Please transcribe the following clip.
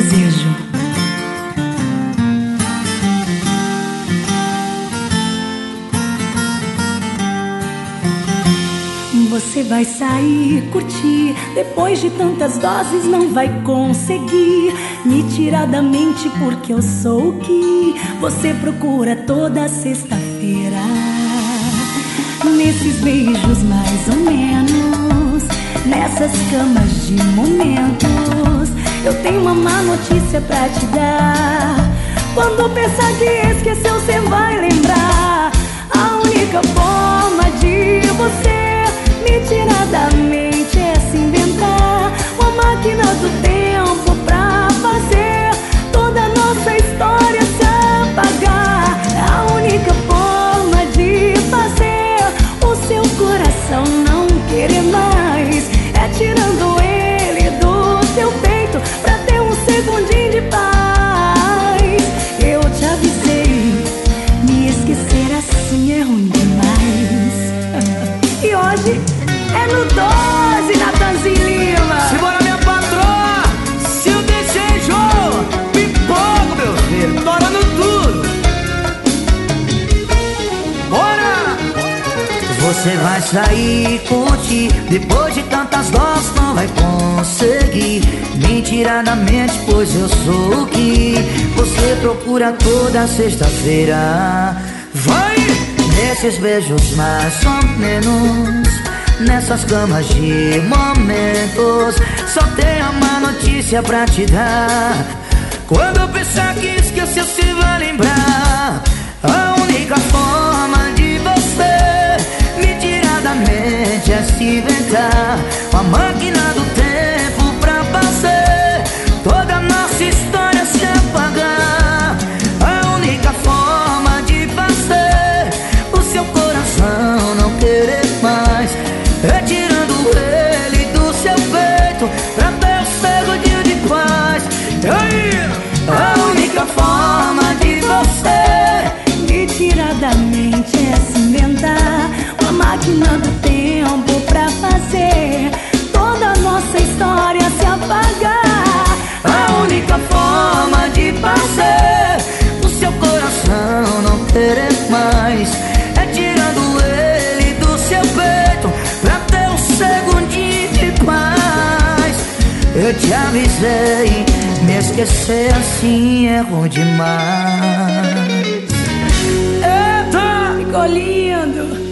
desejo. Você vai sair, curtir, depois de tantas doses não vai conseguir me tirar da mente, porque eu sou o que você procura toda sexta-feira. Nesses beijos mais ou menos, nessas camas de momentos, eu tenho uma má notícia pra te dar. Quando pensar que esqueceu, cê vai lembrar. A única forma de você me tirar da mente é se inventar uma máquina do tempo pra fazer toda a nossa história se apagar. A única forma de fazer o seu coração não querer mais é tirando ele do seu peito pra ter um segundinho de paz. Eu te avisei, me esquecer assim é ruim demais. E hoje é no 12, Natanzinho Lima. Simbora, minha patroa, seu desejo, pipoco, meu filho, torando tudo. Bora! Você vai sair, curtir, depois de tantas doses não vai conseguir me tirar da mente, pois eu sou o que você procura toda sexta-feira. Vai! Nesses beijos mais ou menos, nessas camas de momentos, só tenho uma notícia pra te dar. Quando eu pensar que esqueceu, se vai lembrar. A única forma de você me tirar da mente é se inventar uma máquina do tempo pra fazer toda a nossa história se apagar. A única forma de fazer o seu coração não querer mais é tirando ele do seu peito pra ter um segundinho de paz. E aí? A única forma de você me tirar da mente é se inventar uma máquina do tempo pra fazer toda a nossa história se apagar. A única forma de fazer o seu coração não querer mais é tirando ele do seu peito pra ter um segundinho de paz. Eu te avisei, me esquecer assim é ruim demais. Eita, ficou lindo.